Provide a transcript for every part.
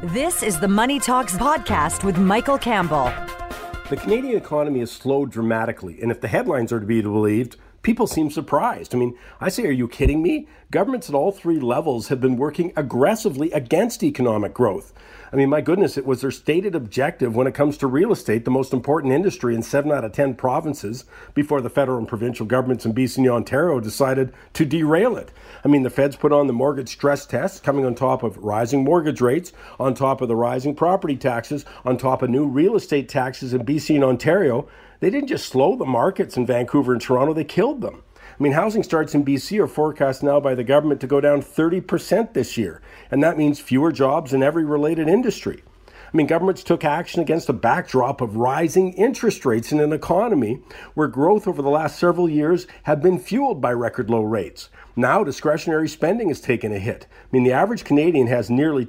This is the Money Talks podcast with Michael Campbell. The Canadian economy has slowed dramatically, and if the headlines are to be believed, people seem surprised. I say, are you kidding me? Governments at all three levels have been working aggressively against economic growth. My goodness, it was their stated objective when it comes to real estate, the most important industry in 7 out of 10 provinces, before the federal and provincial governments in BC and Ontario decided to derail it. The feds put on the mortgage stress test, coming on top of rising mortgage rates, on top of the rising property taxes, on top of new real estate taxes in BC and Ontario. They didn't just slow the markets in Vancouver and Toronto, they killed them. Housing starts in BC are forecast now by the government to go down 30% this year, and that means fewer jobs in every related industry. Governments took action against a backdrop of rising interest rates in an economy where growth over the last several years have been fueled by record low rates. Now discretionary spending has taken a hit. The average Canadian has nearly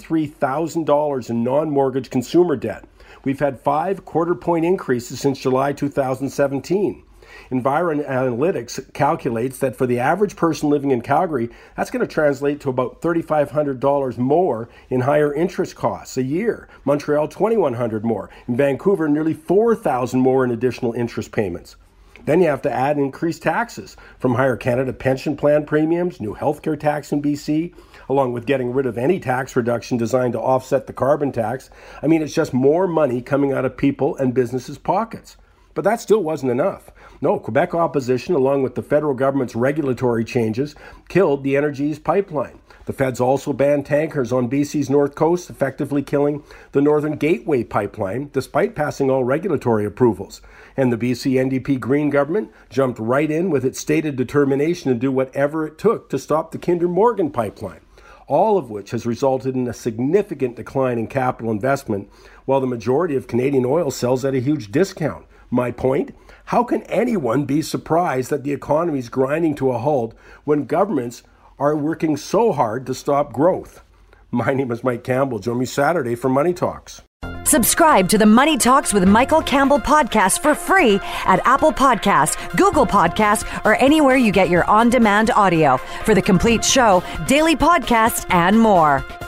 $23,000 in non-mortgage consumer debt. We've had 5 quarter-point increases since July 2017. Environ Analytics calculates that for the average person living in Calgary, that's going to translate to about $3,500 more in higher interest costs a year. Montreal, $2,100 more. In Vancouver, nearly $4,000 more in additional interest payments. Then you have to add increased taxes from higher Canada pension plan premiums, new healthcare tax in BC, along with getting rid of any tax reduction designed to offset the carbon tax. It's just more money coming out of people and businesses' pockets. But that still wasn't enough. No, Quebec opposition, along with the federal government's regulatory changes, killed the Energy East pipeline. The feds also banned tankers on BC's north coast, effectively killing the Northern Gateway pipeline, despite passing all regulatory approvals. And the BC NDP Green government jumped right in with its stated determination to do whatever it took to stop the Kinder Morgan pipeline, all of which has resulted in a significant decline in capital investment, while the majority of Canadian oil sells at a huge discount. My point? How can anyone be surprised that the economy is grinding to a halt when governments are working so hard to stop growth? My name is Mike Campbell. Join me Saturday for Money Talks. Subscribe to the Money Talks with Michael Campbell podcast for free at Apple Podcasts, Google Podcasts, or anywhere you get your on-demand audio. For the complete show, daily podcasts, and more.